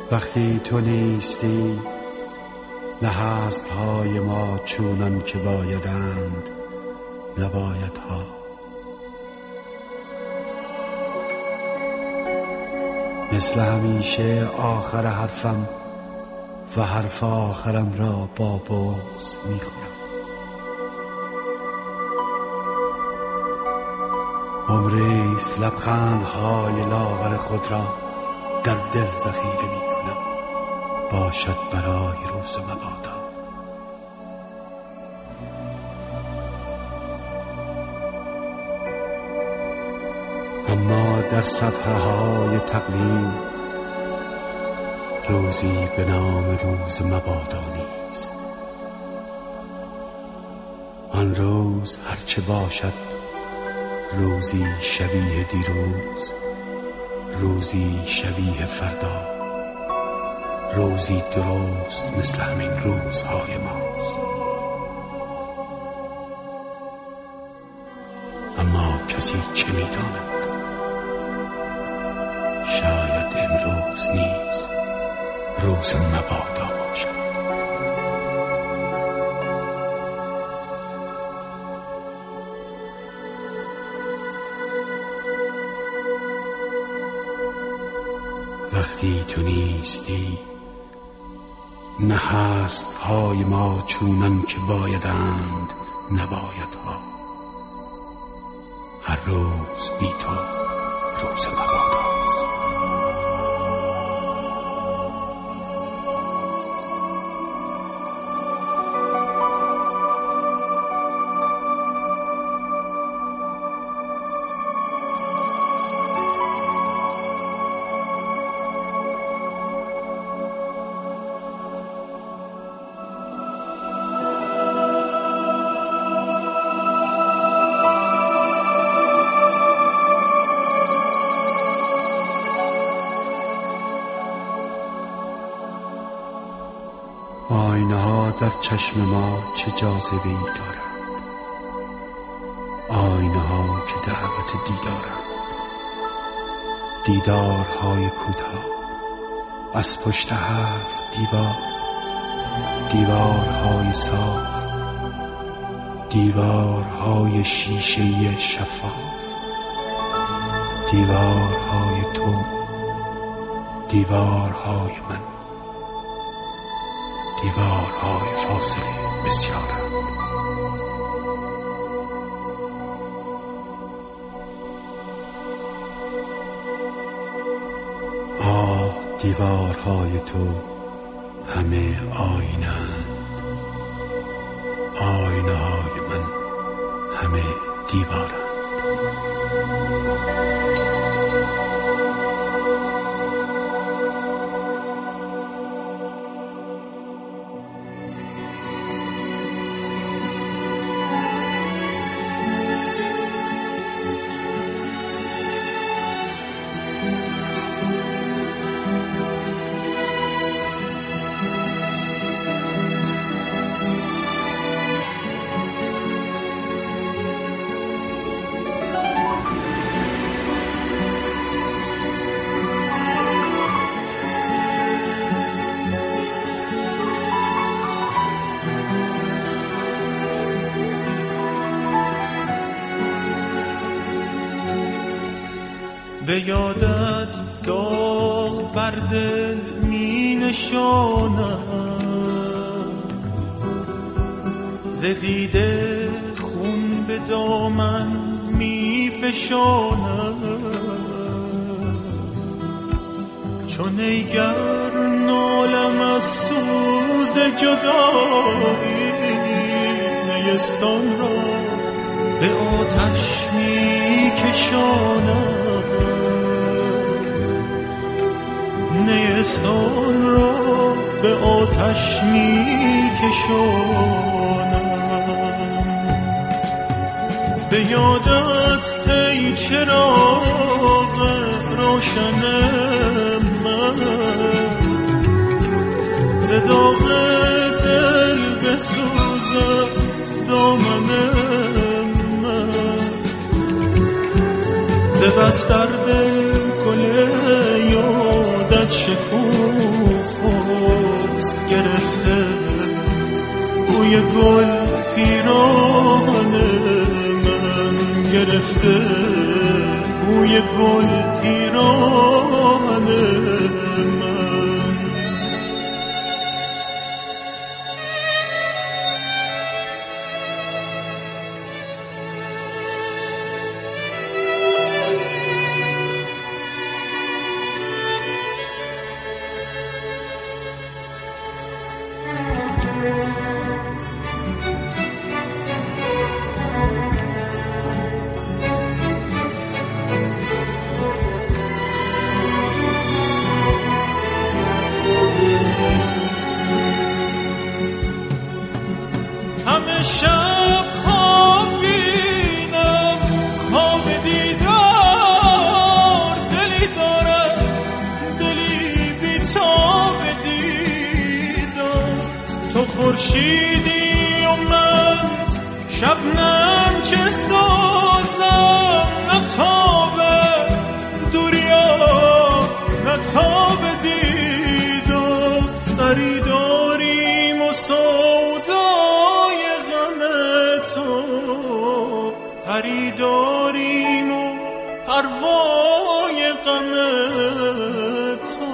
وقتی تو نیستی نه هست‌های ما چونان که بایدند نبایدها. مثل همیشه آخر حرفم و حرف آخرم را با بغض میخورم. عمریست لبخندهای لاغر خود را در دل ذخیره میکنم، باشد برای روز مبادا. اما در صفحه های تقویم روزی به نام روز مبادا نیست. آن روز هرچه باشد روزی شبیه دیروز، روزی شبیه فردا، روزی درست مثل همین روزهای ماست. اما کسی چه می‌داند؟ شاید امروز نیز روز مبادا باشد. وقتی تو نیستی نه هست‌های ما چونان که بایدند نبایدها. هر روز بی تو روز مباداست. آینه ها در چشم ما چه جاذبه‌ای دارند، آینه ها که دعوت دیدارند، دیدارهای کوتاه از پشت 7 دیوار، دیوارهای صاف، دیوارهای شیشه‌ای شفاف، دیوارهای تو، دیوارهای من، دیوارهای فاصله بسیارند. آه دیوارهای تو همه آینه‌اند، آینه‌های من همه دیوارند. به یادت گاه بر دل می نشانم، ز دیده خون به دامن می فشانم. چون ایگر نالم از سوز جدایی، نیستان را به آتش می کشانم، نیستان را به آتش می کشانم. به یادت ای چراغ روشن من، ز داغ دل بسوزد دامن من، ز بستر دل گل یادت شکوه بوی گل پیراهن من گرفته، بوی گل پیراهن من. همه شب خوابیدم خواب دیدار، دلی دارم دلی بی‌تاب دیدار. تو خورشیدی و من شبنم چه سازم، نه تاب دوریا نه تاب دیدار. سری داریم و پری داریم و پروای غم تو.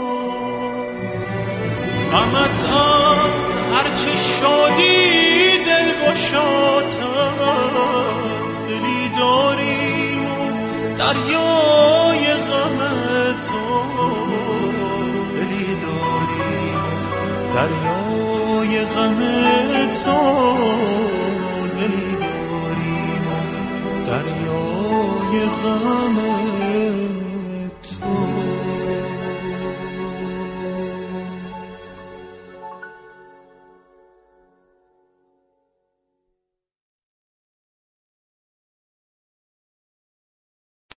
غمت از هرچه شادی دل گشاتر، دلی داریم و دریای غم تو. دلی داریم دریای غم تو. دلی دریای غم